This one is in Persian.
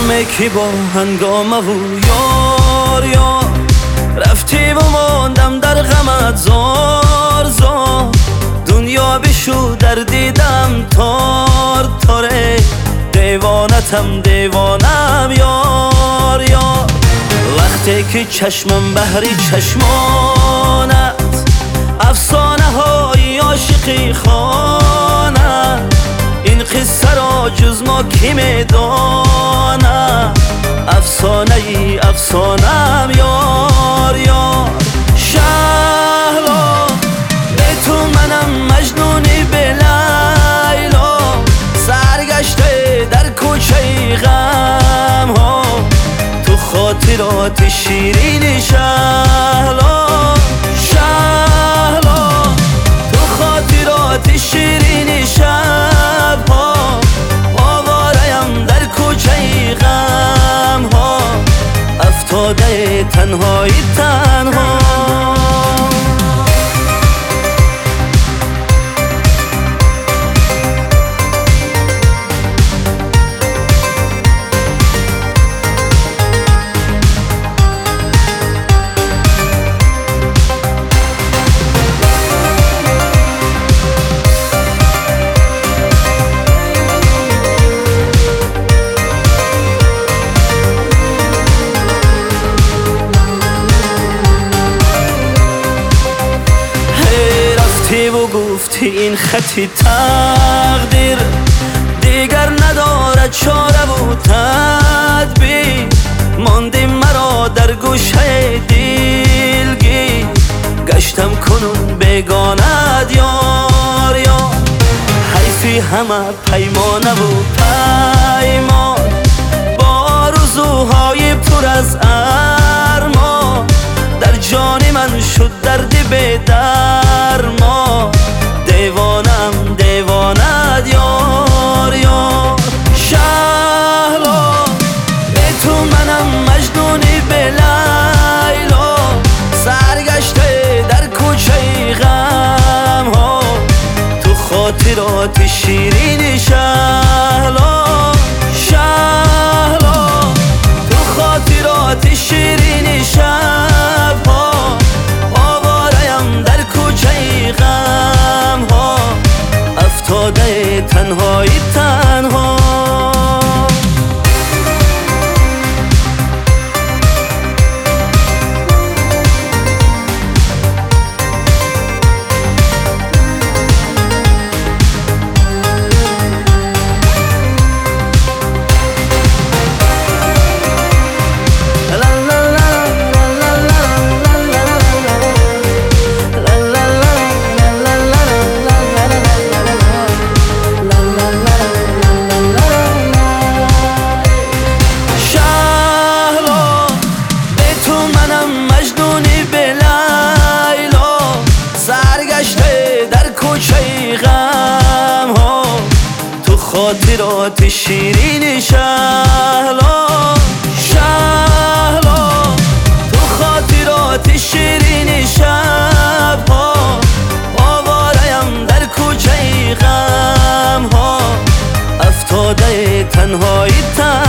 همه کی با هنگامه و یار رفتی و ماندم در غمت زار دنیا بشو در دیدم تاره دیوانتم یار وقتی که چشمم بحری چشمانت افسانه های عاشقی خانه این قصه را جز ما کی میدانه افسانه‌ام یار شهلا به تو منم مجنونی به لیلا سرگشته در کوچه غم ها تو خاطرات شیرین شهلا تو خاطرات شیرین شب ها آواره‌ام در کوچه غم ها افتاده تنها و گفتی این خطی تقدیر دیگر ندارد چاره و تدبیر ماندی مرا در گوشه دلگی گشتم کنون بیگانت یار حیفی همه پیمانه و پیمان با آرزوهای پر از ارمان در جان من شد درد به درمان دیوانت یار شهلا به تو منم مجنونی به لیلا سرگشته در کوچه غم ها تو خاطرات شیرین شهلا تو خاطرات شیرین شب ها آواره‌ام در کوچه غم ها افتاده تنها خاطرات شیرین شهلا تو خاطرات شیرین شب ها آواره‌ام در کوچه غم ها افتاده تنهایی